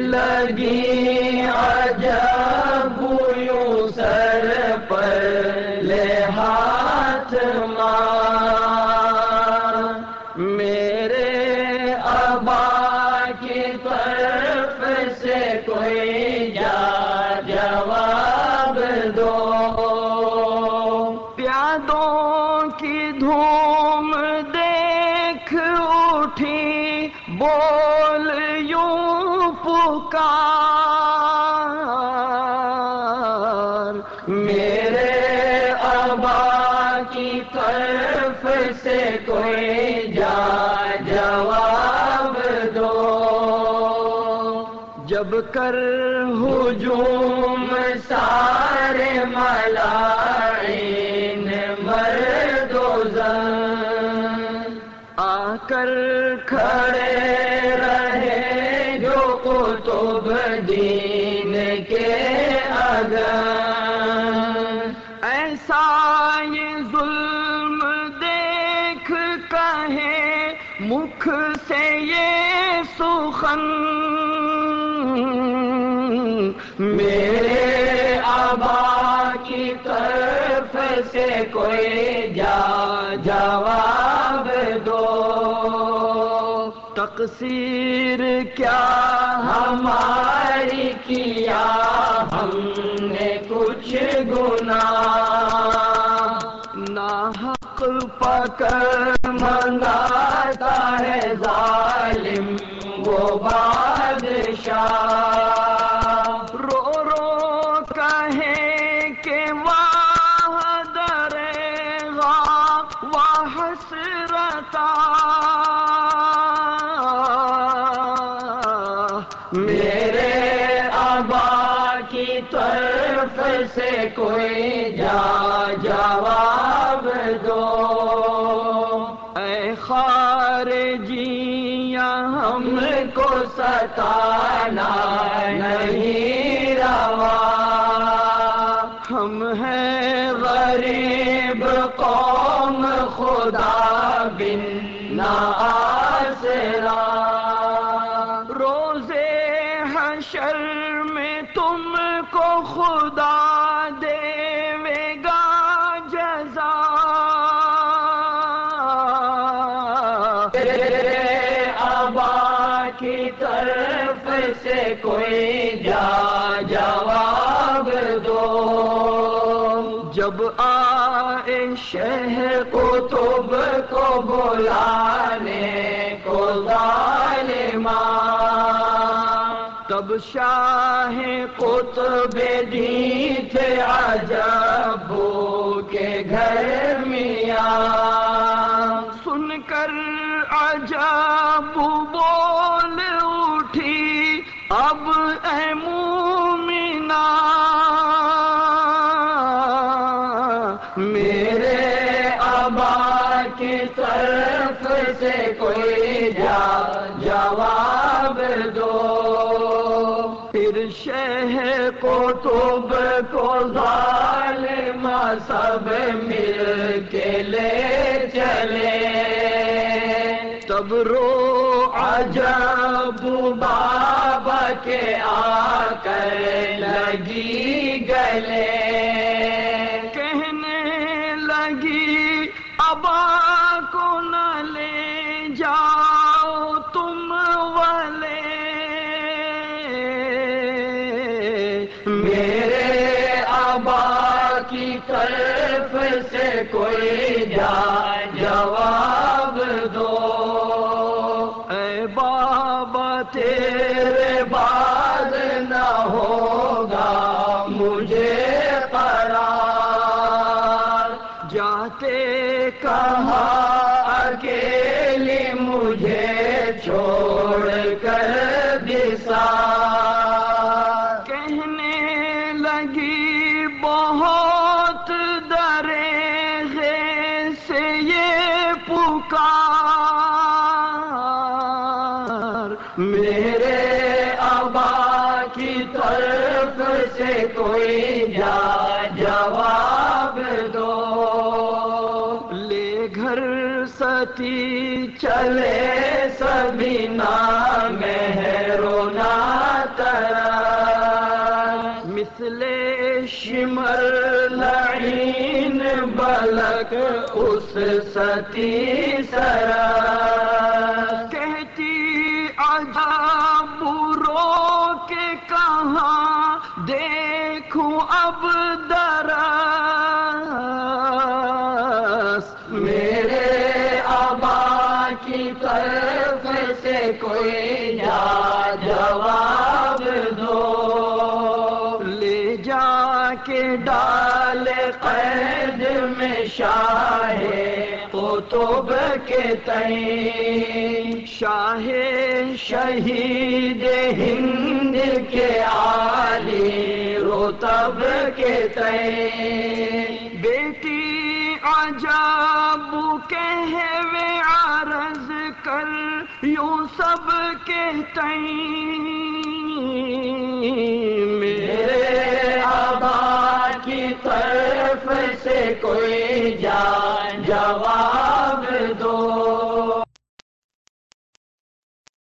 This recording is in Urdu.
لگی عجب یوں سر پر لے ہاتھ مار، میرے ابا کی طرف سے کوئی جواب دو۔ پیادوں کی دھوم دیکھ اٹھی، بول یوں پکار، میرے ابا کی طرف سے کوئی جواب دو۔ جب کر ہجوم سارے ملاعین مرد و زن، آ کر کھڑے رہے جو قطب دین کے اگن، ایسا یہ ظلم دیکھ کہے مکھ سے یہ سخن، میرے ابا کی طرف سے کوئی جواب دو۔ تقصیر کیا ہماری کیا، ہم نے کچھ گناہ، ناحق پکڑ منگاتا ہے ظالم وہ بادشاہ، رو رو کہے کہ واہ درگا واہ حسرتا، میرے ابا کی طرف سے کوئی جواب دو۔ اے خارجیاں ہم کو ستانا نہیں روا، ہم ہیں غریب قوم خدا بن نا آسرا، روزے حشر میں تم کو خدا دے گا جزا، ابا کی طرف سے کوئی جواب دو۔ جب آئے شہ قطب کو بلانے کو ظالمان، تب شاہ قطب دین تھے عجب کے گھر میاں، سن کر عجب بول اٹھی اب اے مومنہ، میرے ابا کی طرف سے کوئی جواب دو۔ پھر شہ قطب کو ظالم سب مل کے لے چلے، تب رو عجب بابا کے آ کر لگی گلے، کہنے لگی ابا کو نہ لے جاؤ تم والے، میرے ابا کی طرف سے کوئی جواب دو۔ اے بابا تیرے بعد نہ ہوگا مجھے قرار، جاتے کہا اکیلی مجھے چھوڑ کر بسار، کہنے لگی بہت دریغے سے یہ پکار، میرے ابا کی طرف سے کوئی جواب دو۔ لے گھر ستی چلے سبھی نامہر و ناتواں، نسل شمر لعین بلک اس ستی سرا کہتی عجب رو کے کہاں دیکھوں اب درس میرے آبا کی طرف سے کوئی جواب دو لے جا کے ڈال قید میں شاہ قطب کے تئیں شاہ شہید ہند کے عالی رتب کے تئیں بیٹی عجب کہوے عرض کر یوں سب کے تئیں میرے آبا کی طرف سے کوئی جواب